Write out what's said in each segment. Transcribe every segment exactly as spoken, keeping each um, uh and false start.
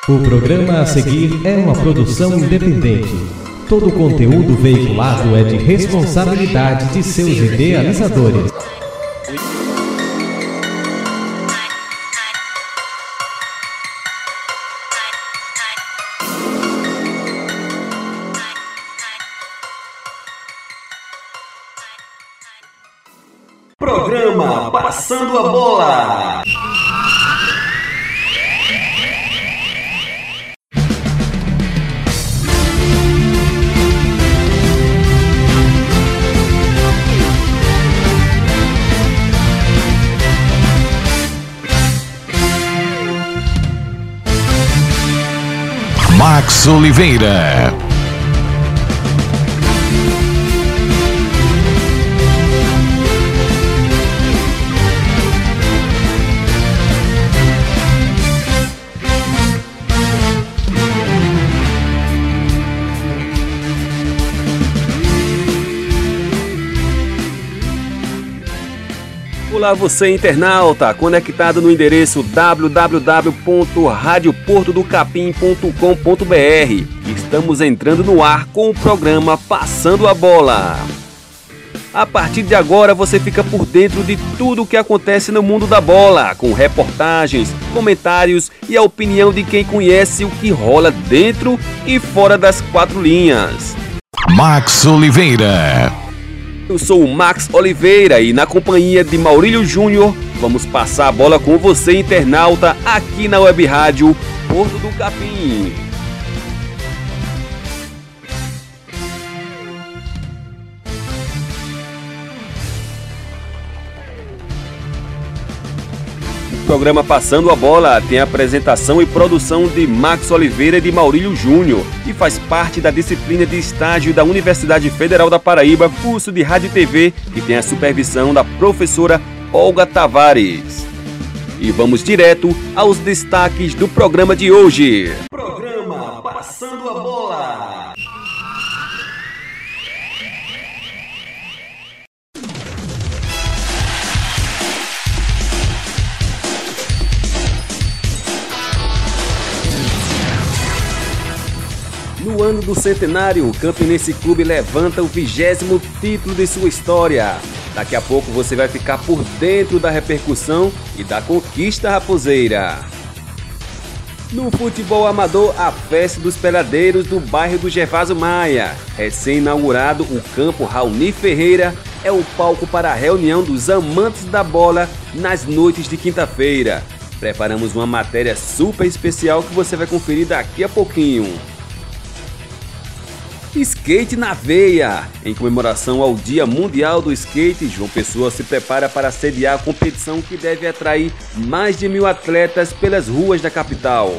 O programa a seguir é uma produção independente. Todo o conteúdo veiculado é de responsabilidade de seus idealizadores. Programa Passando a Bola. Max Oliveira. Olá você internauta, conectado no endereço w w w ponto rádio porto do capim ponto com ponto b r. Estamos entrando no ar com o programa Passando a Bola. A partir de agora você fica por dentro de tudo o que acontece no mundo da bola, com reportagens, comentários e a opinião de quem conhece o que rola dentro e fora das quatro linhas. Max Oliveira. Eu sou o Max Oliveira e na companhia de Maurílio Júnior, vamos passar a bola com você, internauta, aqui na Web Rádio Porto do Capim. O programa Passando a Bola tem a apresentação e produção de Max Oliveira e de Maurílio Júnior e faz parte da disciplina de estágio da Universidade Federal da Paraíba, curso de Rádio e T V, que tem a supervisão da professora Olga Tavares. E vamos direto aos destaques do programa de hoje. Programa Passando a Bola. No ano do centenário, o Campinense Clube levanta o vigésimo título de sua história. Daqui a pouco você vai ficar por dentro da repercussão e da conquista raposeira. No futebol amador, a festa dos peladeiros do bairro do Gervásio Maia. Recém-inaugurado, o campo Raoni Ferreira é o palco para a reunião dos amantes da bola nas noites de quinta-feira. Preparamos uma matéria super especial que você vai conferir daqui a pouquinho. Skate na veia! Em comemoração ao Dia Mundial do Skate, João Pessoa se prepara para sediar a competição que deve atrair mais de mil atletas pelas ruas da capital.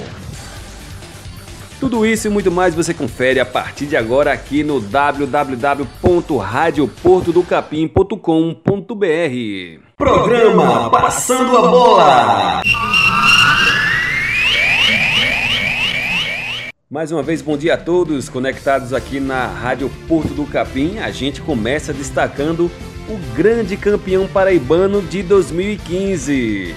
Tudo isso e muito mais você confere a partir de agora aqui no w w w ponto rádio porto do capim ponto com ponto b r. Programa Passando a Bola. Mais uma vez, bom dia a todos conectados aqui na Rádio Porto do Capim. A gente começa destacando o grande campeão paraibano de dois mil e quinze.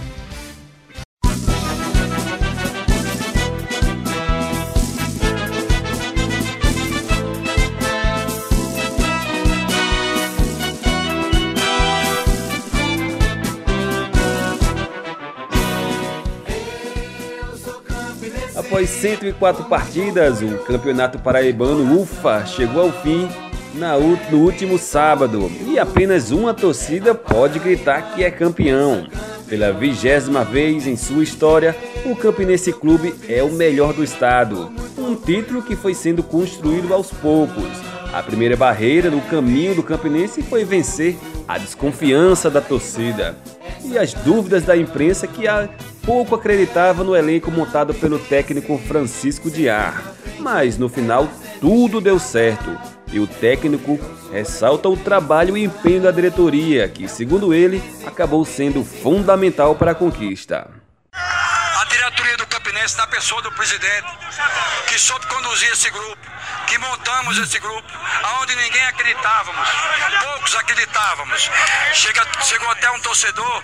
Após cento e quatro partidas, o Campeonato Paraibano U F A chegou ao fim na, no último sábado e apenas uma torcida pode gritar que é campeão. Pela vigésima vez em sua história, o Campinense Clube é o melhor do estado, um título que foi sendo construído aos poucos. A primeira barreira no caminho do Campinense foi vencer a desconfiança da torcida e as dúvidas da imprensa que há pouco acreditava no elenco montado pelo técnico Francisco Diar. Mas no final tudo deu certo e o técnico ressalta o trabalho e empenho da diretoria, que segundo ele acabou sendo fundamental para a conquista. A diretoria do Campinense, na pessoa do presidente, que soube conduzir esse grupo, que montamos esse grupo, aonde ninguém acreditávamos, poucos acreditávamos. Chega, chegou até um torcedor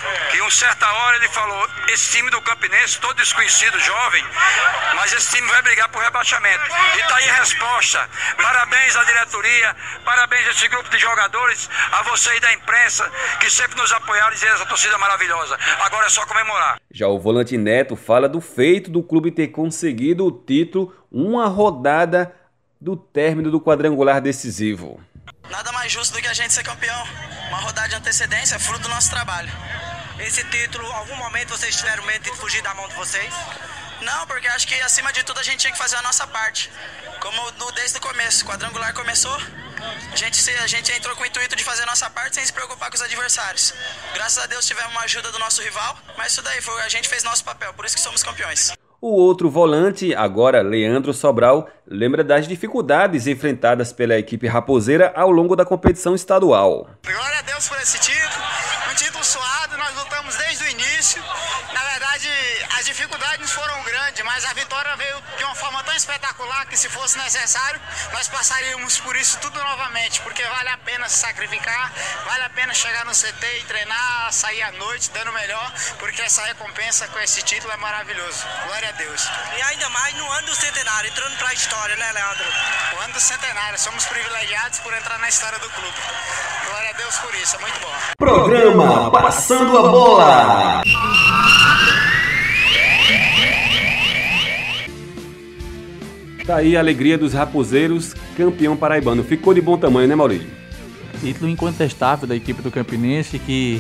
que em uma certa hora ele falou, esse time do Campinense, todo desconhecido, jovem, mas esse time vai brigar por rebaixamento. E tá aí a resposta. Parabéns à diretoria, parabéns a esse grupo de jogadores, a vocês da imprensa, que sempre nos apoiaram e dizer essa torcida maravilhosa. Agora é só comemorar. Já o volante Neto fala do feito do clube ter conseguido o título uma rodada do término do quadrangular decisivo. Nada mais justo do que a gente ser campeão. Uma rodada de antecedência é fruto do nosso trabalho. Esse título, algum momento vocês tiveram medo de fugir da mão de vocês? Não, porque acho que acima de tudo a gente tinha que fazer a nossa parte. Como no, desde o começo, o quadrangular começou, a gente, se, a gente entrou com o intuito de fazer a nossa parte sem se preocupar com os adversários. Graças a Deus tivemos uma ajuda do nosso rival, mas isso daí foi, a gente fez nosso papel, por isso que somos campeões. O outro volante, agora Leandro Sobral, lembra das dificuldades enfrentadas pela equipe raposeira ao longo da competição estadual. Glória a Deus por esse título, um título suado, nós lutamos desde o início. Na verdade, as dificuldades foram grandes, mas a vitória veio de uma forma tão espetacular que, se fosse necessário, nós passaríamos por isso tudo novamente, porque vale a pena se sacrificar, vale a pena chegar no C T e treinar, sair à noite dando o melhor, porque essa recompensa com esse título é maravilhoso. Glória a Deus. E ainda mais no ano do centenário, entrando para a história, né, Leandro? O ano do centenário, somos privilegiados por entrar na história do clube. Glória a Deus por isso, é muito bom. Programa Passando a Bola. Tá aí a alegria dos raposeiros, campeão paraibano. Ficou de bom tamanho, né, Maurício? Título incontestável da equipe do Campinense, que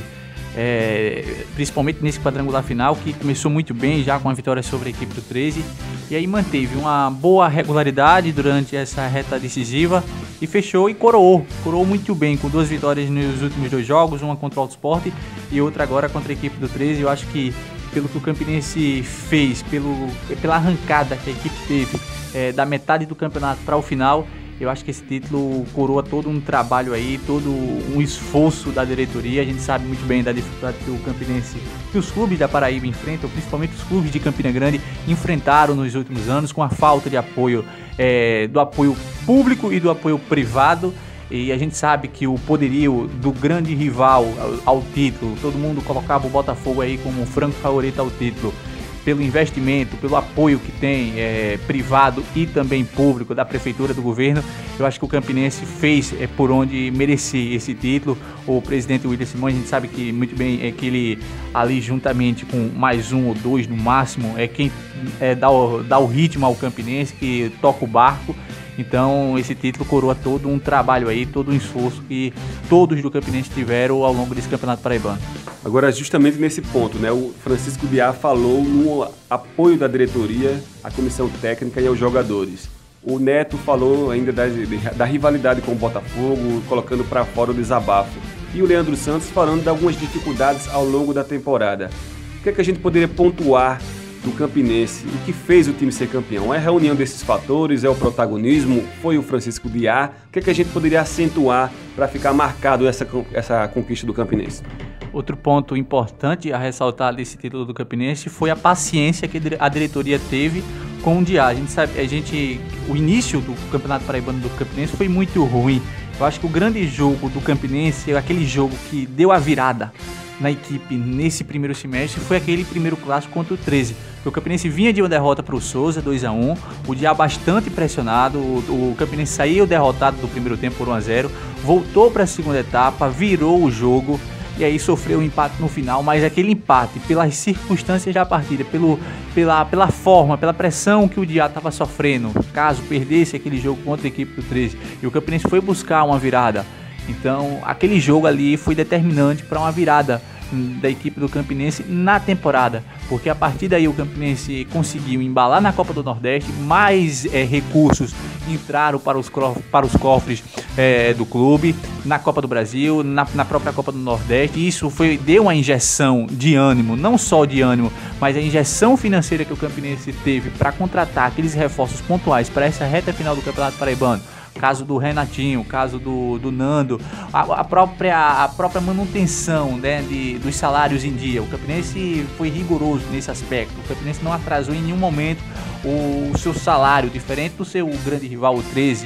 é, principalmente nesse quadrangular final, que começou muito bem já com a vitória sobre a equipe do treze, e aí manteve uma boa regularidade durante essa reta decisiva e fechou e coroou, coroou muito bem, com duas vitórias nos últimos dois jogos, uma contra o Alto Sport e outra agora contra a equipe do treze. Eu acho que pelo que o Campinense fez, pelo, pela arrancada que a equipe teve é, da metade do campeonato para o final, eu acho que esse título coroa todo um trabalho aí, todo um esforço da diretoria. A gente sabe muito bem da dificuldade que o Campinense, que os clubes da Paraíba enfrentam, principalmente os clubes de Campina Grande, enfrentaram nos últimos anos com a falta de apoio, é, do apoio público e do apoio privado. E a gente sabe que o poderio do grande rival ao, ao título, todo mundo colocava o Botafogo aí como um franco favorito ao título, pelo investimento, pelo apoio que tem é, privado e também público da prefeitura, do governo. Eu acho que o Campinense fez é, por onde merecia esse título. O presidente William Simões, a gente sabe que muito bem é que ele ali juntamente com mais um ou dois no máximo é quem é, dá, o, dá o ritmo ao Campinense, que toca o barco. Então esse título coroa todo um trabalho aí, todo um esforço que todos do Campinense tiveram ao longo desse campeonato paraibano. Agora, justamente nesse ponto, né, o Francisco Biá falou no apoio da diretoria à comissão técnica e aos jogadores. O Neto falou ainda da, da rivalidade com o Botafogo, colocando para fora o desabafo. E o Leandro Santos falando de algumas dificuldades ao longo da temporada. O que é que a gente poderia pontuar do Campinense? O que fez o time ser campeão? É a reunião desses fatores? É o protagonismo? Foi o Francisco Biá? O que é que a gente poderia acentuar para ficar marcado essa, essa conquista do Campinense? Outro ponto importante a ressaltar desse título do Campinense foi a paciência que a diretoria teve com o Diá. A gente sabe, a gente, o início do Campeonato Paraibano do Campinense foi muito ruim. Eu acho que o grande jogo do Campinense, aquele jogo que deu a virada na equipe nesse primeiro semestre, foi aquele primeiro clássico contra o treze. O Campinense vinha de uma derrota para o Souza, dois a um, o Diá bastante pressionado, o, o Campinense saiu derrotado do primeiro tempo por um a zero, voltou para a segunda etapa, virou o jogo, e aí sofreu um empate no final, mas aquele empate, pelas circunstâncias da partida, pelo, pela, pela forma, pela pressão que o Diá estava sofrendo, caso perdesse aquele jogo contra a equipe do treze, e o Campinense foi buscar uma virada. Então, aquele jogo ali foi determinante para uma virada da equipe do Campinense na temporada, porque a partir daí o Campinense conseguiu embalar na Copa do Nordeste, mais é, recursos entraram para os, para os cofres é, do clube, na Copa do Brasil, na, na própria Copa do Nordeste, e isso foi, deu uma injeção de ânimo, não só de ânimo, mas a injeção financeira que o Campinense teve para contratar aqueles reforços pontuais para essa reta final do Campeonato Paraibano. Caso do Renatinho, caso do, do Nando, a, a, própria, a própria manutenção, né, de, dos salários em dia. O Campinense foi rigoroso nesse aspecto. O Campinense não atrasou em nenhum momento o, o seu salário, diferente do seu grande rival, o treze.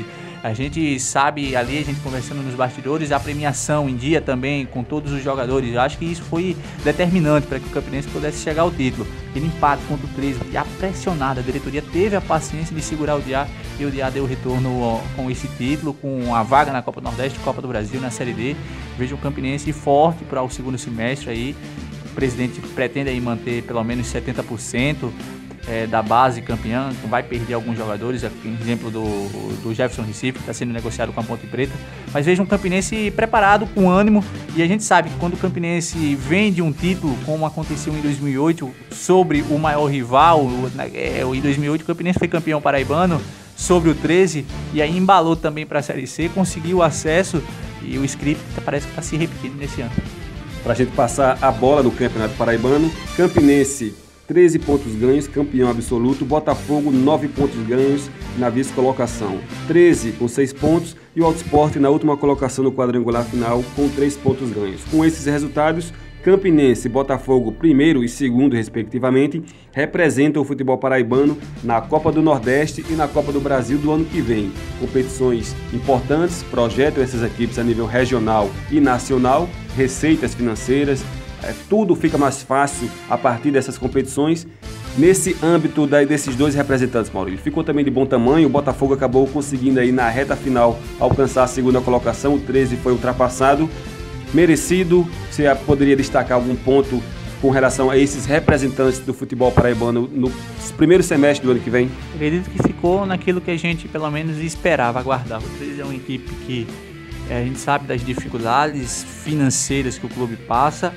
A gente sabe ali, a gente conversando nos bastidores, a premiação em dia também com todos os jogadores. Eu acho que isso foi determinante para que o Campinense pudesse chegar ao título. Aquele empate contra o treze, já pressionado, a diretoria teve a paciência de segurar o D A e o D A deu o retorno ó, com esse título, com a vaga na Copa do Nordeste, Copa do Brasil, na Série D. Vejo o Campinense forte para o segundo semestre aí. O presidente pretende aí manter pelo menos setenta por cento É, da base campeã, vai perder alguns jogadores, exemplo do, do Jefferson Recife, que está sendo negociado com a Ponte Preta, mas veja um Campinense preparado, com ânimo, e a gente sabe que quando o Campinense vem de um título, como aconteceu em dois mil e oito, sobre o maior rival, é, em dois mil e oito o Campinense foi campeão paraibano, sobre o treze, e aí embalou também para a Série C, conseguiu acesso, e o script parece que está se repetindo nesse ano. Para a gente passar a bola no Campeonato Paraibano, Campinense treze pontos ganhos, campeão absoluto. Botafogo, nove pontos ganhos na vice-colocação. treze com seis pontos e o Alto Sport na última colocação no quadrangular final com três pontos ganhos. Com esses resultados, Campinense e Botafogo, primeiro e segundo, respectivamente, representam o futebol paraibano na Copa do Nordeste e na Copa do Brasil do ano que vem. Competições importantes, projetam essas equipes a nível regional e nacional, receitas financeiras, É, tudo fica mais fácil a partir dessas competições. Nesse âmbito da, desses dois representantes, Maurílio, ficou também de bom tamanho. O Botafogo acabou conseguindo aí na reta final alcançar a segunda colocação. O treze foi ultrapassado. Merecido. Você poderia destacar algum ponto com relação a esses representantes do futebol paraibano no primeiro semestre do ano que vem? Acredito que ficou naquilo que a gente pelo menos esperava aguardar. O treze é uma equipe que é, a gente sabe das dificuldades financeiras que o clube passa.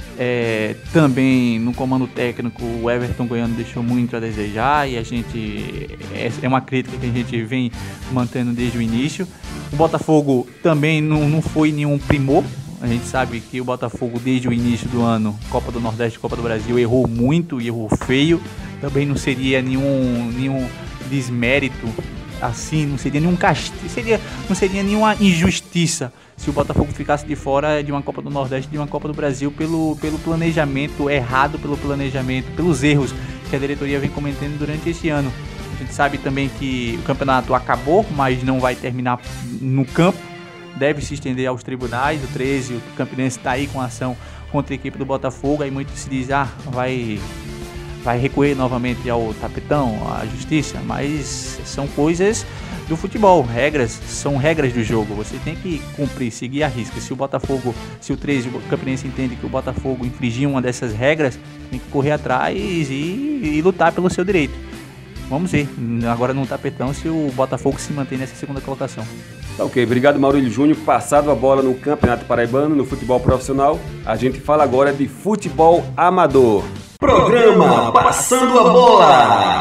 É, também no comando técnico o Everton Goiano deixou muito a desejar e a gente é, é uma crítica que a gente vem mantendo desde o início. O Botafogo também não, não foi nenhum primor. A gente sabe que o Botafogo desde o início do ano, Copa do Nordeste, Copa do Brasil, errou muito e errou feio. Também não seria nenhum, nenhum desmérito assim, não seria nenhum castigo, seria, não seria nenhuma injustiça se o Botafogo ficasse de fora de uma Copa do Nordeste, de uma Copa do Brasil, pelo, pelo planejamento errado, pelo planejamento, pelos erros que a diretoria vem cometendo durante esse ano. A gente sabe também que o campeonato acabou, mas não vai terminar no campo, deve se estender aos tribunais. O treze, o Campinense está aí com ação contra a equipe do Botafogo, aí muito se diz, ah, vai... vai recorrer novamente ao tapetão, à justiça, mas são coisas do futebol, regras, são regras do jogo, você tem que cumprir, seguir a risca. Se o Botafogo, se o treze, o Campinense entende que o Botafogo infringiu uma dessas regras, tem que correr atrás e, e lutar pelo seu direito. Vamos ver, agora no tapetão, se o Botafogo se mantém nessa segunda colocação. Tá ok, obrigado Maurílio Júnior. Passado a bola no Campeonato Paraibano, no futebol profissional, a gente fala agora de futebol amador. Programa Passando a Bola.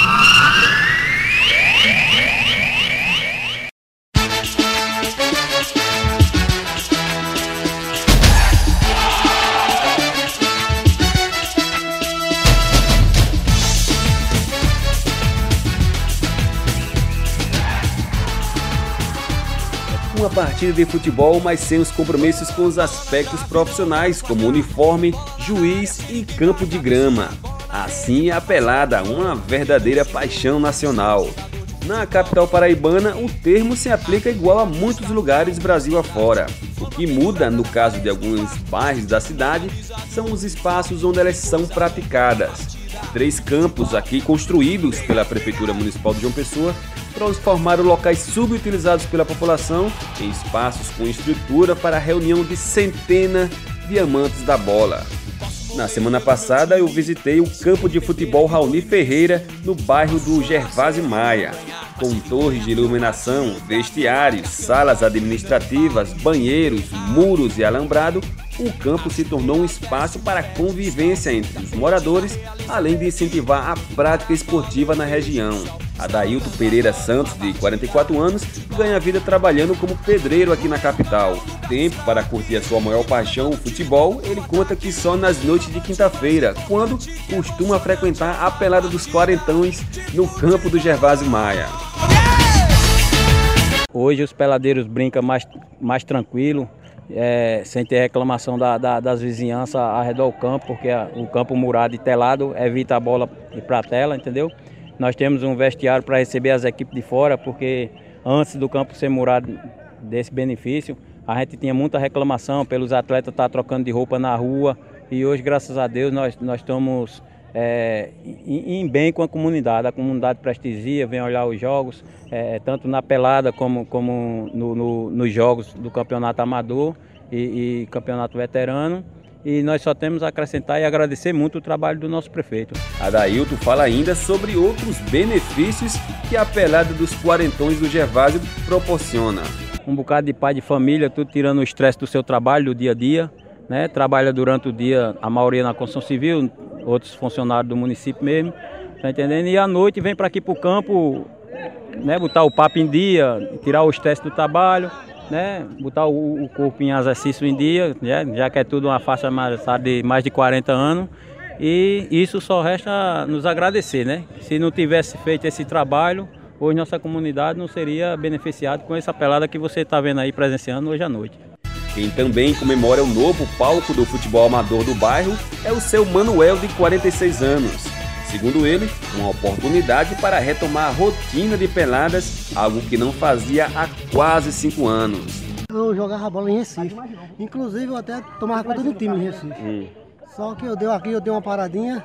Uma partida de futebol, mas sem os compromissos com os aspectos profissionais, como uniforme, juiz e campo de grama. Assim é a pelada, uma verdadeira paixão nacional. Na capital paraibana, o termo se aplica igual a muitos lugares Brasil afora. O que muda, no caso de alguns bairros da cidade, são os espaços onde elas são praticadas. Três campos aqui construídos pela Prefeitura Municipal de João Pessoa transformaram locais subutilizados pela população em espaços com estrutura para a reunião de centenas de amantes da bola. Na semana passada eu visitei o campo de futebol Raoni Ferreira no bairro do Gervásio Maia. Com torres de iluminação, vestiários, salas administrativas, banheiros, muros e alambrado, o campo se tornou um espaço para convivência entre os moradores, além de incentivar a prática esportiva na região. Adailton Pereira Santos, de quarenta e quatro anos, ganha vida trabalhando como pedreiro aqui na capital. Tempo para curtir a sua maior paixão, o futebol, ele conta que só nas noites de quinta-feira, quando costuma frequentar a pelada dos quarentões no campo do Gervásio Maia. Hoje os peladeiros brincam mais, mais tranquilo, é, sem ter reclamação da, da, das vizinhanças ao redor do campo, porque a, o campo murado e telado evita a bola ir para a tela, entendeu? Nós temos um vestiário para receber as equipes de fora, porque antes do campo ser murado desse benefício, a gente tinha muita reclamação pelos atletas estar trocando de roupa na rua, e hoje, graças a Deus, nós, nós estamos é, em, em bem com a comunidade. A comunidade prestigia, vem olhar os jogos, é, tanto na pelada como, como no, no, nos jogos do campeonato amador e, e campeonato veterano. E nós só temos a acrescentar e agradecer muito o trabalho do nosso prefeito. Adailton fala ainda sobre outros benefícios que a pelada dos quarentões do Gervásio proporciona. Um bocado de pai de família, tudo tirando o estresse do seu trabalho, do dia a dia, né? Trabalha durante o dia, a maioria na construção civil, outros funcionários do município mesmo, tá entendendo? E à noite vem para aqui para o campo, né? Botar o papo em dia, tirar o estresse do trabalho, né? Botar o, o corpo em exercício em dia, né? Já que é tudo uma faixa mais, de mais de quarenta anos. E isso só resta nos agradecer, né? Se não tivesse feito esse trabalho, hoje nossa comunidade não seria beneficiada com essa pelada que você está vendo aí presenciando hoje à noite. Quem também comemora o novo palco do futebol amador do bairro é o seu Manuel, de quarenta e seis anos. Segundo ele, uma oportunidade para retomar a rotina de peladas, algo que não fazia há quase cinco anos. Eu jogava bola em Recife, inclusive eu até tomava conta do time em Recife. Hum. Só que eu dei aqui, eu dei uma paradinha,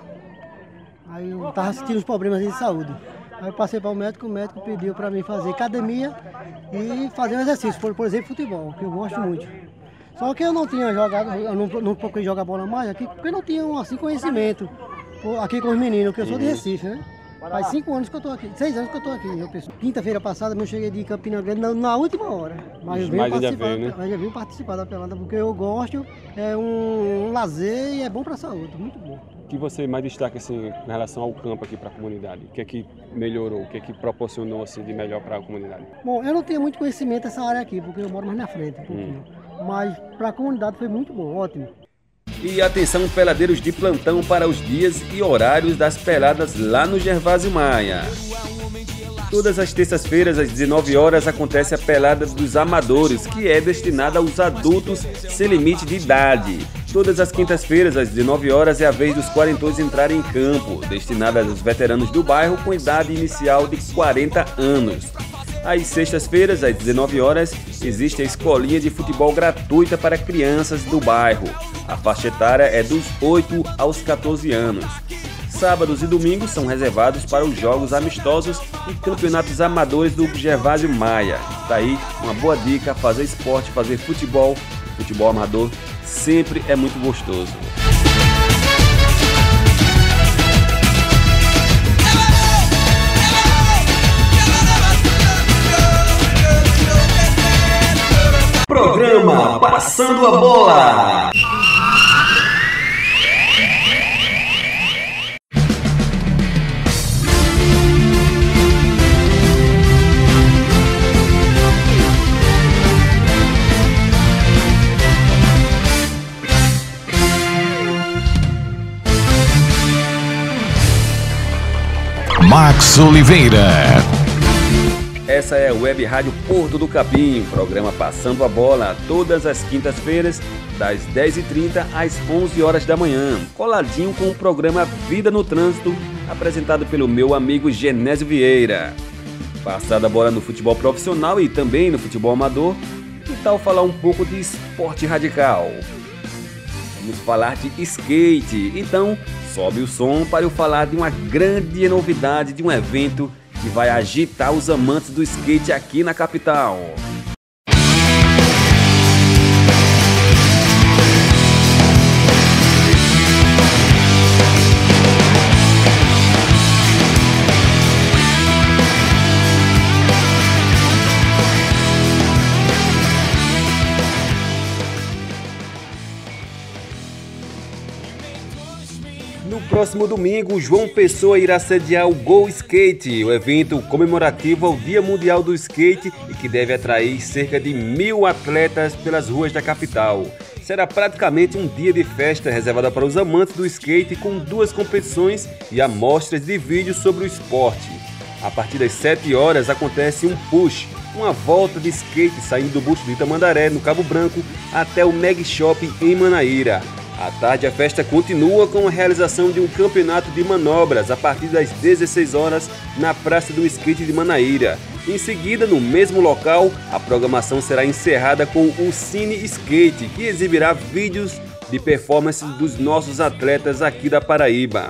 aí eu estava sentindo os problemas de saúde. Aí eu passei para o médico, o médico pediu para mim fazer academia e fazer um exercício, por, por exemplo, futebol, que eu gosto muito. Só que eu não tinha jogado, eu não, não procurei jogar bola mais aqui, porque eu não tinha assim, conhecimento aqui com os meninos, que eu sou de Recife, né? Faz cinco anos que eu estou aqui, seis anos que eu estou aqui. Quinta-feira passada eu cheguei de Campina Grande na, na última hora. Mas eu venho participar, veio, né? da, eu venho participar da pelada porque eu gosto, é um, um lazer e é bom para a saúde, muito bom. O que você mais destaca assim, em relação ao campo aqui para a comunidade? O que é que melhorou, o que é que proporcionou assim, de melhor para a comunidade? Bom, eu não tenho muito conhecimento dessa área aqui, porque eu moro mais na frente, um pouquinho. Hum. Mas para a comunidade foi muito bom, ótimo. E atenção, peladeiros de plantão, para os dias e horários das peladas lá no Gervásio Maia. Todas as terças-feiras, às dezenove horas, acontece a pelada dos amadores, que é destinada aos adultos sem limite de idade. Todas as quintas-feiras, às dezenove horas, é a vez dos quarentões entrarem em campo, destinada aos veteranos do bairro com idade inicial de quarenta anos. Às sextas-feiras, às dezenove horas, existe a escolinha de futebol gratuita para crianças do bairro. A faixa etária é dos oito aos quatorze anos. Sábados e domingos são reservados para os jogos amistosos e campeonatos amadores do Gervásio Maia. Daí, uma boa dica: fazer esporte, fazer futebol, futebol amador sempre é muito gostoso. Programa Passando a Bola. Max Oliveira. Essa é a Web Rádio Porto do Capim, programa Passando a Bola, todas as quintas-feiras, das dez e trinta às onze horas da manhã, coladinho com o programa Vida no Trânsito, apresentado pelo meu amigo Genésio Vieira. Passada a bola no futebol profissional e também no futebol amador, que tal falar um pouco de esporte radical? Vamos falar de skate, então sobe o som para eu falar de uma grande novidade de um evento que vai agitar os amantes do skate aqui na capital. No próximo domingo, João Pessoa irá sediar o Go Skate, o evento comemorativo ao Dia Mundial do Skate e que deve atrair cerca de mil atletas pelas ruas da capital. Será praticamente um dia de festa reservada para os amantes do skate, com duas competições e amostras de vídeos sobre o esporte. A partir das sete horas acontece um push, uma volta de skate saindo do busto de Itamandaré, no Cabo Branco, até o Meg Shop em Manaíra. À tarde, a festa continua com a realização de um campeonato de manobras a partir das dezesseis horas na Praça do Skate de Manaíra. Em seguida, no mesmo local, a programação será encerrada com o Cine Skate, que exibirá vídeos de performances dos nossos atletas aqui da Paraíba.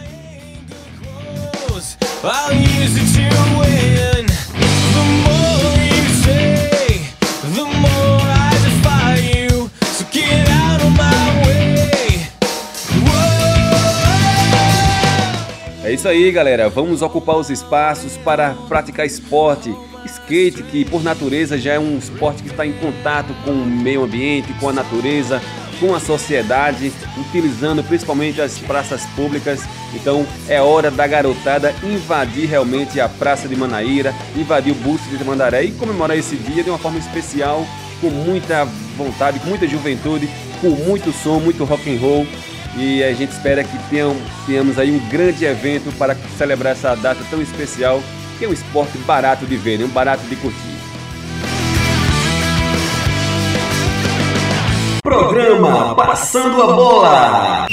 É isso aí, galera, vamos ocupar os espaços para praticar esporte. Skate, que por natureza já é um esporte que está em contato com o meio ambiente, com a natureza, com a sociedade, utilizando principalmente as praças públicas. Então é hora da garotada invadir realmente a Praça de Manaíra, invadir o busto de Tamandaré e comemorar esse dia de uma forma especial, com muita vontade, com muita juventude, com muito som, muito rock and roll. E a gente espera que tenham, tenhamos aí um grande evento para celebrar essa data tão especial, que é um esporte barato de ver, né? Um barato de curtir. Programa Passando a Bola.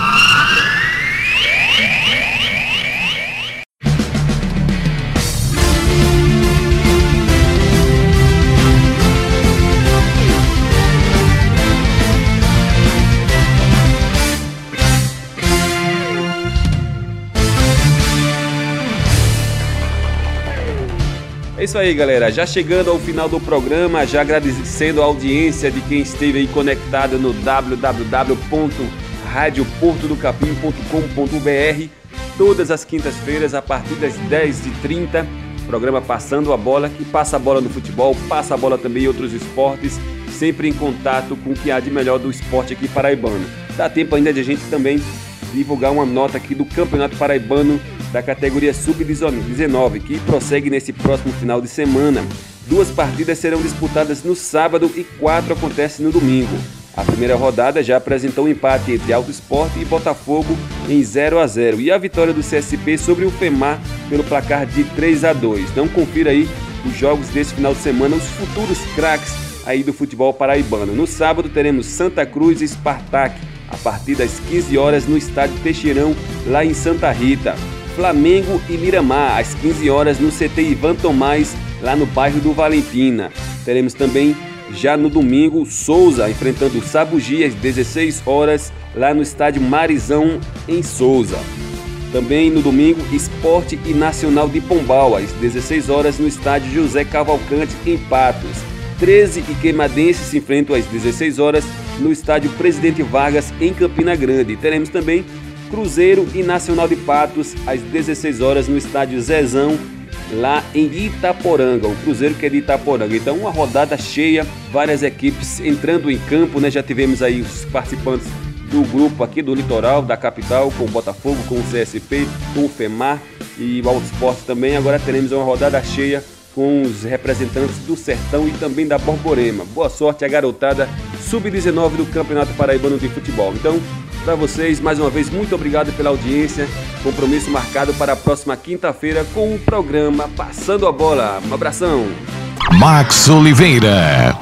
É isso aí, galera, já chegando ao final do programa, já agradecendo a audiência de quem esteve aí conectado no w w w ponto rádio porto do capim ponto com ponto b r, todas as quintas-feiras a partir das dez e trinta, programa Passando a Bola, que passa a bola no futebol, passa a bola também em outros esportes, sempre em contato com o que há de melhor do esporte aqui paraibano. Dá tempo ainda de a gente também divulgar uma nota aqui do Campeonato Paraibano da categoria sub dezenove, que prossegue nesse próximo final de semana. Duas partidas serão disputadas no sábado e quatro acontecem no domingo. A primeira rodada já apresentou um empate entre Alto Esporte e Botafogo em zero a zero e a vitória do C S P sobre o FEMAR pelo placar de três a dois. Então confira aí os jogos desse final de semana, os futuros craques aí do futebol paraibano. No sábado teremos Santa Cruz e Spartak, a partir das quinze horas no estádio Teixeirão, lá em Santa Rita. Flamengo e Miramar, às quinze horas no C T Ivan Tomás, lá no bairro do Valentina. Teremos também, já no domingo, Souza enfrentando o Sabugi às dezesseis horas, lá no estádio Marizão, em Souza. Também no domingo, Esporte e Nacional de Pombal, às dezesseis horas no estádio José Cavalcante, em Patos. treze e Queimadense se enfrentam às dezesseis horas no estádio Presidente Vargas, em Campina Grande. E teremos também Cruzeiro e Nacional de Patos às dezesseis horas no estádio Zezão, lá em Itaporanga, o Cruzeiro que é de Itaporanga. Então uma rodada cheia, várias equipes entrando em campo, né? Já tivemos aí os participantes do grupo aqui do litoral, da capital, com o Botafogo, com o C S P, com o FEMAR e o Alto Esporte também. Agora teremos uma rodada cheia com os representantes do Sertão e também da Borborema. Boa sorte à garotada sub dezenove do Campeonato Paraibano de Futebol. Então, para vocês, mais uma vez, muito obrigado pela audiência. Compromisso marcado para a próxima quinta-feira com o programa Passando a Bola. Um abração. Max Oliveira.